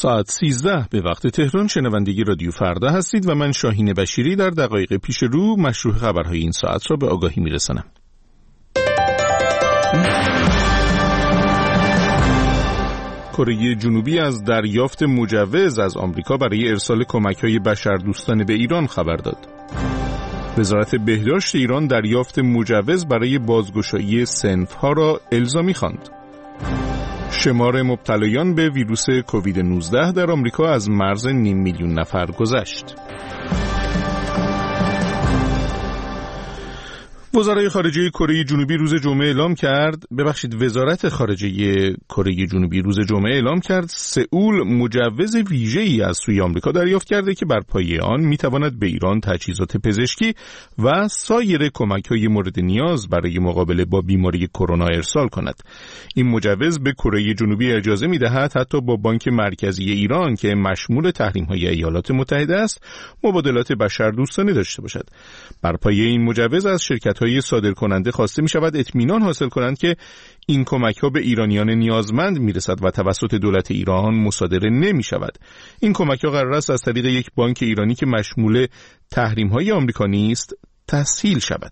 ساعت 13 به وقت تهران شنوندگی رادیو فردا هستید و من شاهین بشیری در دقایق پیش رو مشروع خبرهای این ساعت را به آگاهی میرسانم. کره جنوبی از دریافت مجوز از آمریکا برای ارسال کمک‌های بشردوستانه به ایران خبر داد. وزارت بهداشت ایران دریافت مجوز برای بازگشایی صنف‌ها را الزامی خواند. شمار مبتلایان به ویروس کووید 19 در آمریکا از مرز 500,000 نفر گذشت. وزارت خارجه کره جنوبی روز جمعه اعلام کرد سئول مجوز ویژه‌ای از سوی آمریکا دریافت کرده که بر پایه آن می‌تواند به ایران تجهیزات پزشکی و سایر کمک‌های مورد نیاز برای مقابله با بیماری کرونا ارسال کند. این مجوز به کره جنوبی اجازه می‌دهد حتی با بانک مرکزی ایران که مشمول تحریم‌های ایالات متحده است، مبادلات بشردوستانه داشته باشد. بر پایه این مجوز از شرکت‌های صادرکننده خواسته می‌شود اطمینان حاصل کنند که این کمک‌ها به ایرانیان نیازمند می‌رسد و توسط دولت ایران مصادره نمی‌شود. این کمک‌ها قرار است از طریق یک بانک ایرانی که مشمول تحریم‌های آمریکا نیست تسهیل شود.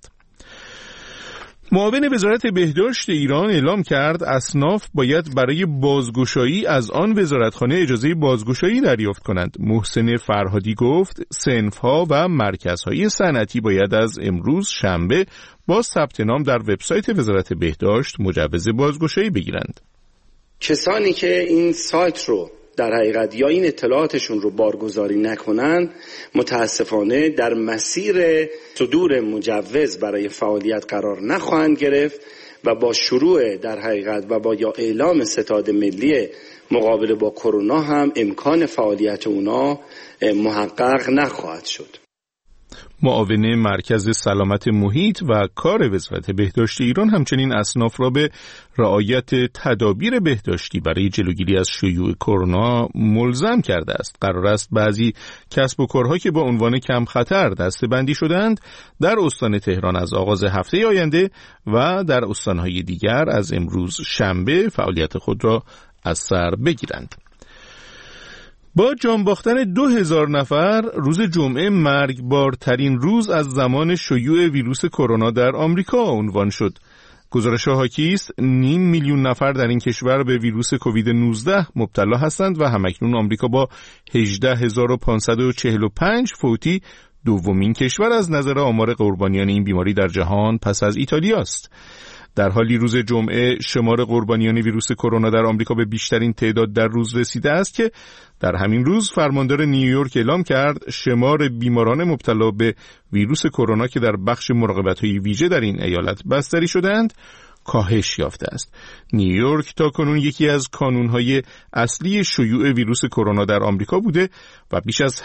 معاون وزارت بهداشت ایران اعلام کرد اصناف باید برای بازگشایی از آن وزارتخانه اجازه بازگشایی دریافت کنند. محسن فرهادی گفت صنف‌ها و مرکزهای صنعتی باید از امروز شنبه با ثبت نام در وبسایت وزارت بهداشت مجوز بازگشایی بگیرند. کسانی که این سایت رو در حقیقت یا این اطلاعاتشون رو بارگذاری نکنند متاسفانه در مسیر صدور مجوز برای فعالیت قرار نخواهند گرفت و با شروع در حقیقت و با یا اعلام ستاد ملی مقابله با کرونا هم امکان فعالیت اونا محقق نخواهد شد. معاون مرکز سلامت محیط و کار وزارت بهداشت ایران همچنین اصناف را به رعایت تدابیر بهداشتی برای جلوگیری از شیوع کرونا ملزم کرده است. قرار است بعضی کسب و کارها که با عنوان کم خطر دسته‌بندی شدند در استان تهران از آغاز هفته آینده و در استانهای دیگر از امروز شنبه فعالیت خود را از سر بگیرند. با جان باختن 2000 نفر روز جمعه مرگبارترین روز از زمان شیوع ویروس کرونا در آمریکا عنوان شد. گزارش حاکی است 500,000 نفر در این کشور به ویروس کووید 19 مبتلا هستند و همکنون آمریکا با 18545 فوتی دومین کشور از نظر آمار قربانیان این بیماری در جهان پس از ایتالیا است. در حالی روز جمعه شمار قربانیان ویروس کرونا در آمریکا به بیشترین تعداد در روز رسیده است که در همین روز فرماندار نیویورک اعلام کرد شمار بیماران مبتلا به ویروس کرونا که در بخش مراقبت‌های ویژه در این ایالت بستری شدند کاهش یافته است. نیویورک تاکنون یکی از کانون‌های اصلی شیوع ویروس کرونا در آمریکا بوده و بیش از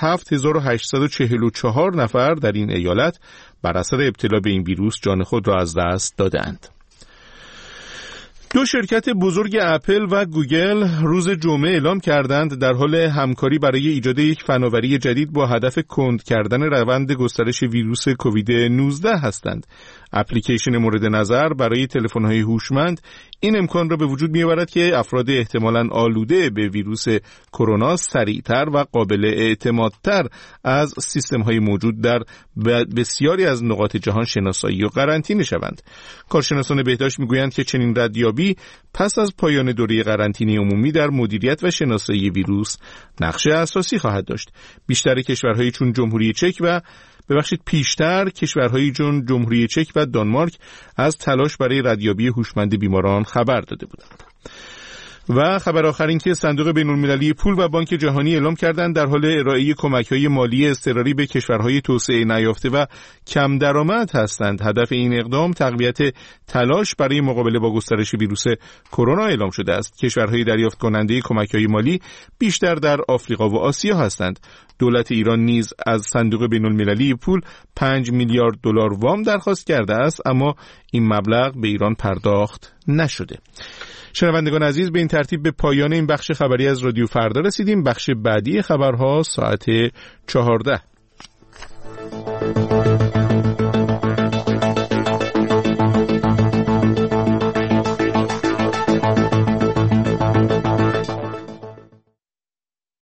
7844 نفر در این ایالت بر اثر ابتلا به این ویروس جان خود را از دست دادند. دو شرکت بزرگ اپل و گوگل روز جمعه اعلام کردند در حال همکاری برای ایجاد یک فناوری جدید با هدف کند کردن روند گسترش ویروس کووید 19 هستند. اپلیکیشن مورد نظر برای تلفن‌های هوشمند این امکان را به وجود می‌آورد که افراد احتمالاً آلوده به ویروس کرونا سریعتر و قابل اعتمادتر از سیستم‌های موجود در بسیاری از نقاط جهان شناسایی و قرنطینه شوند. کارشناسان بهداشت می‌گویند که چنین ردیابی پس از پایان دوره قرنطینه عمومی در مدیریت و شناسایی ویروس نقش اساسی خواهد داشت. بیشتر کشورهای چون جمهوری چک پیشتر کشورهای چون جمهوری چک و دانمارک از تلاش برای ردیابی هوشمند بیماران خبر داده بودند. و خبر آخر این که صندوق بین‌المللی پول و بانک جهانی اعلام کردند در حال ارائه کمک‌های مالی اضطراری به کشورهای توسعه نیافته و کم درآمد هستند. هدف این اقدام تقویت تلاش برای مقابله با گسترش ویروس کرونا اعلام شده است. کشورهای دریافت کننده کمک‌های مالی بیشتر در آفریقا و آسیا هستند. دولت ایران نیز از صندوق بین‌المللی پول 5 میلیارد دلار وام درخواست کرده است، اما این مبلغ به ایران پرداخت نشده. شنوندگان عزیز، به این ترتیب به پایان این بخش خبری از رادیو فردا رسیدیم. بخش بعدی خبرها ساعت 14.